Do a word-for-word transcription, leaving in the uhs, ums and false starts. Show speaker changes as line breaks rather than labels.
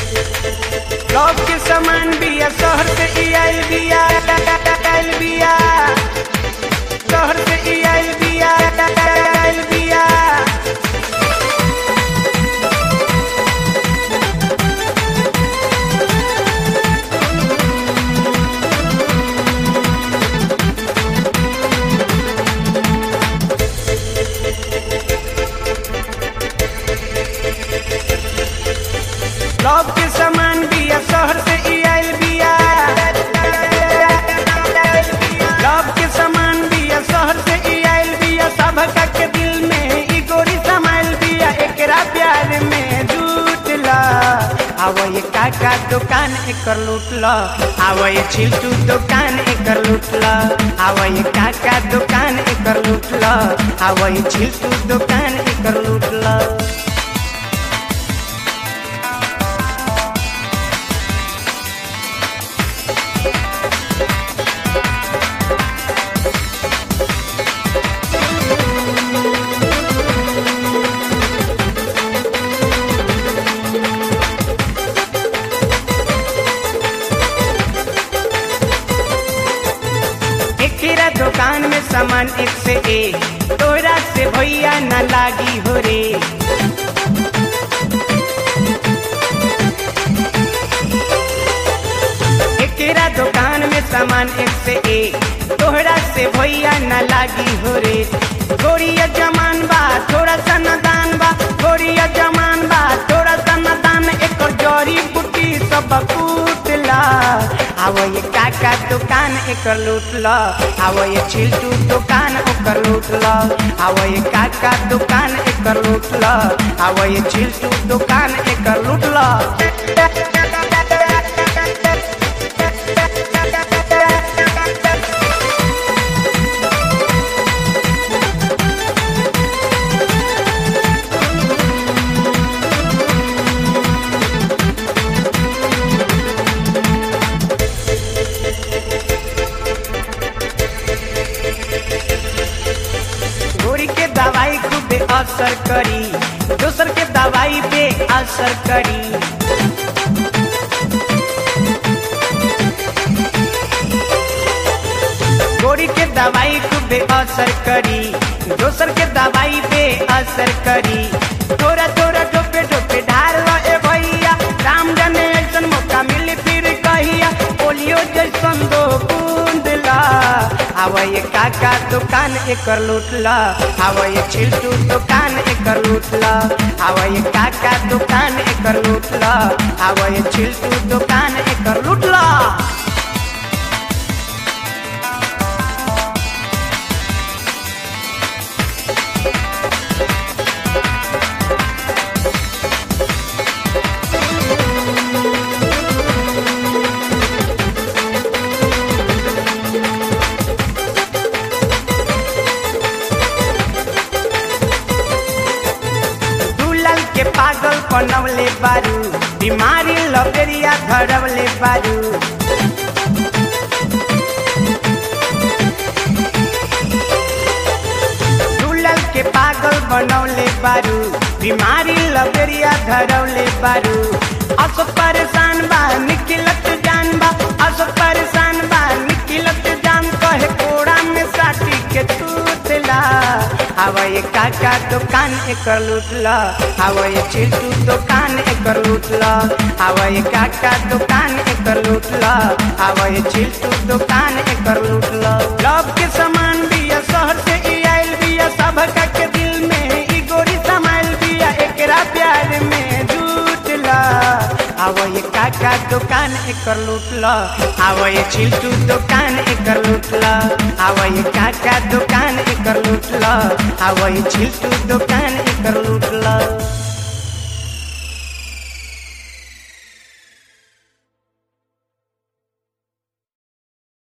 love के सामान बिया शहर से ई आइल बिया आइल बिया शहर से ई आइल बिया आइल बिया लव के सामान बिया शहर से ई आइल बिया लव के सामान बिया शहर से ई आइल बिया सबका के दिल में ई गोरी समाइल बिया एकरा प्यार में झूठला आवो ये काका दुकान एकर लूटला आवो ये छिलटू दुकान एकर लूटला आवो ये काका दुकान एकर लूटला आवो ये छिलटू दुकान एकर लूटला दुकान में सामान एक से एक तोरा से भैया न लागी हो रे एकेरा दुकान में सामान एक से एक तोहरा से भैया न लागी हो रे गोरिया जमान बा थोड़ा सा नदान बा गोरिया जमान बा थोड़ा सा नदान एक जड़ी बूटी सब कूटला आवो ये काका दुकान एकर लूटला आवो ये छिलटू दुकान ओकर लूटला आवो ये काका दुकान एकर लूटला आवो ये छिलटू दुकान एकर लूटला दवाई खूबे असर करी दोसर के दवाई पे असर करी गोरी के दवाई खूबे असर करी दोसर के दवाई पे असर करी थोड़ा थोड़ा टोपे टोपे ढार ए भैया राम जाने ऐसन मौका मिली फिर कहिया पोलियो जैसन दो बूंदला आवो ये काका दुकान एकर लूटला आवो ये छिलटू दुकान एकर लूटला आवो ये काका दुकान एकर लूटला आवो ये छिलटू दुकान एकर लूटला पागल बनवले बारू बीमारी लबेरिया धरवले बारू दुलल के पागल बनवले बारू बीमारी लबेरिया धरवले बारू असो परेशान बा निकलत जान बा असो परेशान बा निकलत जान कहे कोड़ा में साटी के टूटला आवो ये काका दुकान एकर लूटला आवो ये छिलटू दुकान एकर लूटला आवो ये काका दुकान एकर लूटला आवो ये छिलटू दुकान एकर लूटला लव के सामान बिया शहर से ई आइल बिया सबका के दिल में ई गोरी समाइल बिया एकरा प्यार में झूठला आवो ये काका दुकान एकर लूटला आवो ये छिलटू दुकान एकर लूटला आवो ये काका दुकान एकर लूटला आवो ये छिलटू दुकान